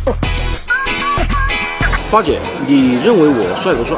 花姐，你认为我帅不帅？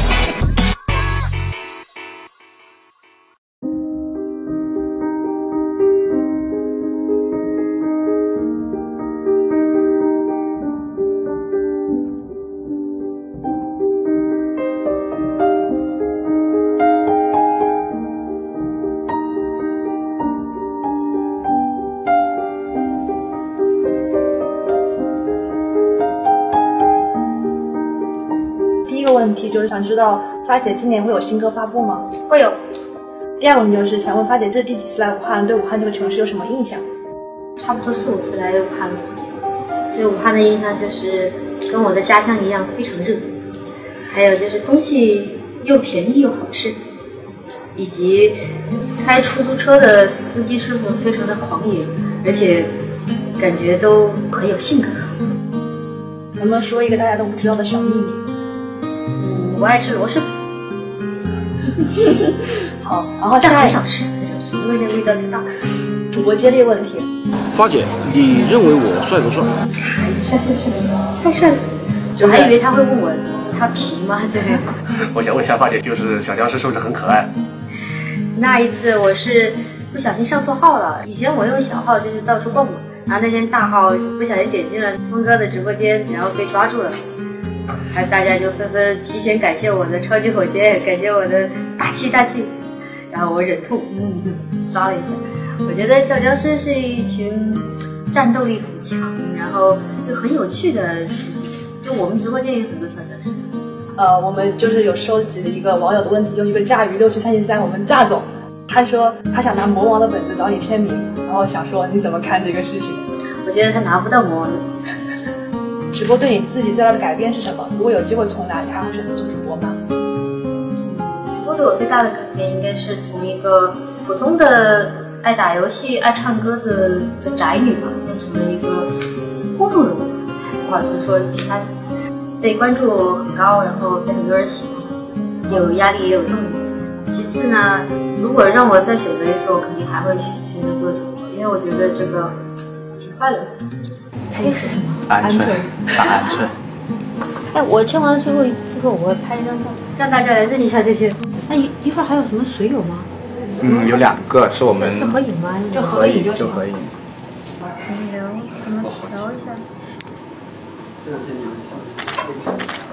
第一个问题就是想知道发姐今年会有新歌发布吗？ 会有。 第二个问题就是想问发姐，这是第几次来武汉？对武汉这个城市有什么印象？ 差不多4、5次来武汉了。对武汉的印象就是跟我的家乡一样，非常热。还有就是东西又便宜又好吃，以及开出租车的司机师傅非常的狂野，而且感觉都很有性格。 能不能说一个大家都不知道的小秘密？ 我爱吃螺蛳粉。 好，然后但很少吃，因为那个味道太大。 主播接力问题， 花姐，你认为我帅不帅？ 是，太帅了。我还以为他会问我他皮吗这类。 我想问一下花姐，就是小僵尸是不是很可爱？ 那一次我是不小心上错号了，以前我用小号就是到处蹦嘛，然后那天大号不小心点进了峰哥的直播间，然后被抓住了。大家就纷纷提前感谢我的超级火箭，感谢我的大气，然后我忍痛刷了一下。我觉得小僵尸是一群战斗力很强，然后又很有趣的群体。就我们直播间有很多小僵尸。 我们就是有收集了一个网友的问题，就是一个驾驭6733，我们驾总，他说他想拿魔王的本子找你签名，然后想说你怎么看这个事情？ 我觉得他拿不到魔王的本子。 直播对你自己最大的改变是什么？如果有机会重来，你还会选择做主播吗？ 直播对我最大的改变应该是从一个普通的爱打游戏、爱唱歌的宅女吧，变成了一个公众人物，或者是说其他被关注很高，然后被很多人喜欢，有压力也有动力。其次呢，如果让我再选择一次，我肯定还会选择做主播，因为我觉得这个挺快乐的。这个是什么？ 鹌鹑，大鹌鹑。 哎，我签完了最后我会拍一张照，让大家来认一下这些。那一会儿还有什么水友吗？ 有2个是我们是合影吗？ 就合影就合影。 聊一下。 这2天你们想